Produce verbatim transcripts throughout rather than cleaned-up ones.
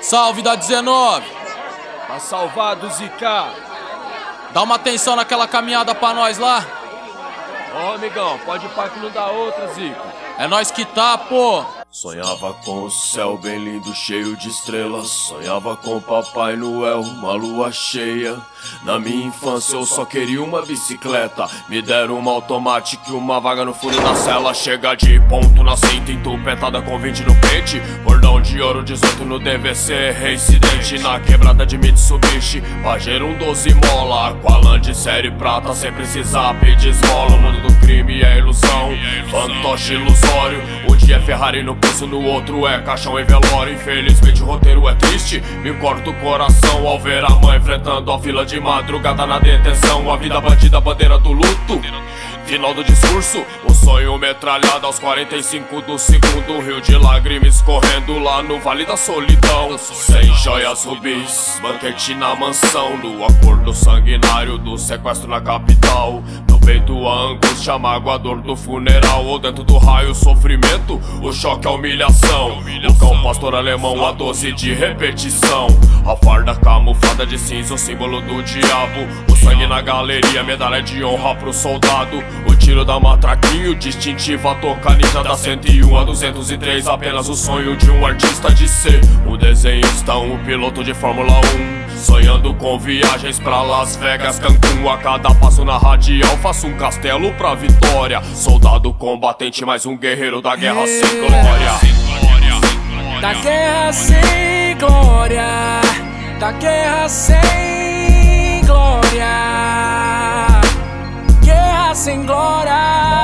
Salve da dezenove. Tá salvado, Zica. Dá uma atenção naquela caminhada pra nós lá. Ó, amigão, pode ir pra que não dá outra, Zica. É nós que tá, pô. Sonhava com o céu bem lindo, cheio de estrelas. Sonhava com Papai Noel, uma lua cheia. Na minha infância eu só queria uma bicicleta. Me deram uma automática e uma vaga no fundo da cela. Chega de ponto na cinta, entupetada com vinte no pente. Cordão de ouro, dezoito no D V C. Reincidente na quebrada de Mitsubishi. Pajero um doze mola, Aqualand de série prata. Sem precisar pedir esmola. O mundo do crime é ilusão, fantoche ilusório. Um dia é Ferrari no pulso, no outro é caixão e velório. Infelizmente o roteiro é triste, me corta o coração ao ver a mãe enfrentando a fila de madrugada na detenção. A vida bandida, bandeira do luto. Final do discurso, o sonho metralhado aos quarenta e cinco do segundo. Um rio de lágrimas escorrendo lá no Vale da Solidão. Sem joias rubis, banquete na mansão. No acordo sanguinário do sequestro na capital. No peito a angústia, a mágoa, a dor do funeral. Ou dentro do raio o sofrimento, o choque, a humilhação. O cão pastor alemão, a doze de repetição. A farda camuflada de cinza, o símbolo do diabo. O sangue na galeria, medalha de honra pro soldado. O tiro da matraquinho, distintiva, toca ninja da cento e um a duzentos e três. Apenas o sonho de um artista de ser um desenhista, um piloto de Fórmula um. Sonhando com viagens pra Las Vegas, Cancún. A cada passo na radial faço um castelo pra vitória. Soldado combatente, mais um guerreiro da guerra sem glória. Da guerra sem glória, da guerra sem glória, guerra sem glória,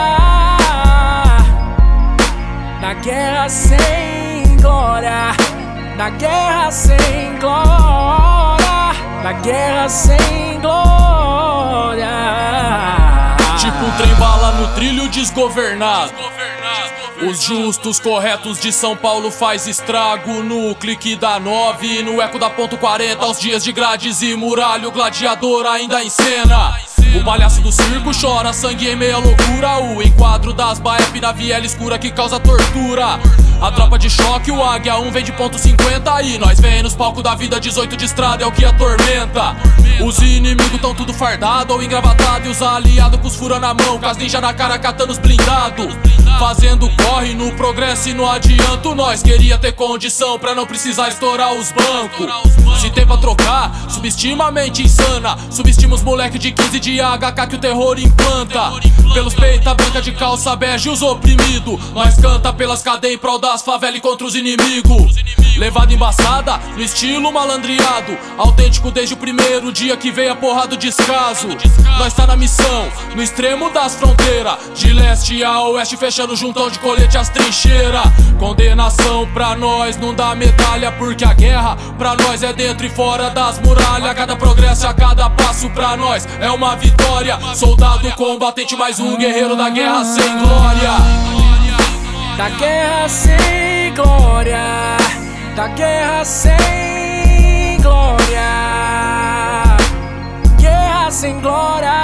da guerra sem glória, da guerra sem glória, da guerra sem glória. Tipo um trem bala no trilho desgovernado. Os justos corretos de São Paulo faz estrago no clique da nove, no eco da ponto quarenta. Aos dias de grades e muralha, o gladiador ainda em cena. O palhaço do circo chora sangue em meia loucura. O enquadro das B A E P na viela escura que causa tortura. A tropa de choque, o Águia um vem de ponto cinquenta. E nós vem nos palcos da vida, dezoito de estrada é o que atormenta. Os inimigos tão tudo fardado ou engravatado. E os aliados com os fura na mão, com as ninja na cara catando os blindados. Fazendo corre no progresso e no adianto. Nós queria ter condição pra não precisar estourar os bancos. Se tem pra trocar, subestima a mente insana. Subestima os moleque de quinze de H K que o terror implanta. Pelos peita branca de calça bege os oprimidos. Nós canta pelas cadeias em prol das favelas e contra os inimigos. Levada embaçada, no estilo malandreado. Autêntico desde o primeiro dia que veio a porra do descaso. Nós tá na missão, no extremo das fronteiras. De leste a oeste, fechando juntão de colete as trincheiras. Condenação pra nós não dá medalha, porque a guerra pra nós é dentro e fora das muralhas. Cada progresso, a cada passo pra nós é uma vitória. Soldado combatente, mais um guerreiro da guerra sem glória. Da guerra sem glória, da guerra sem glória, guerra sem glória,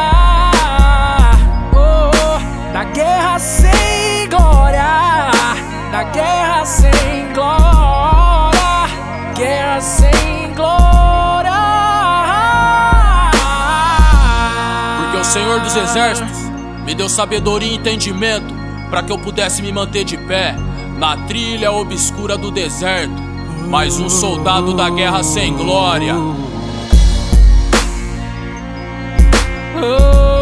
oh, da guerra sem glória, da guerra sem glória, guerra sem glória. Porque o Senhor dos Exércitos me deu sabedoria e entendimento pra que eu pudesse me manter de pé na trilha obscura do deserto. Mais um soldado da guerra sem glória. Oh.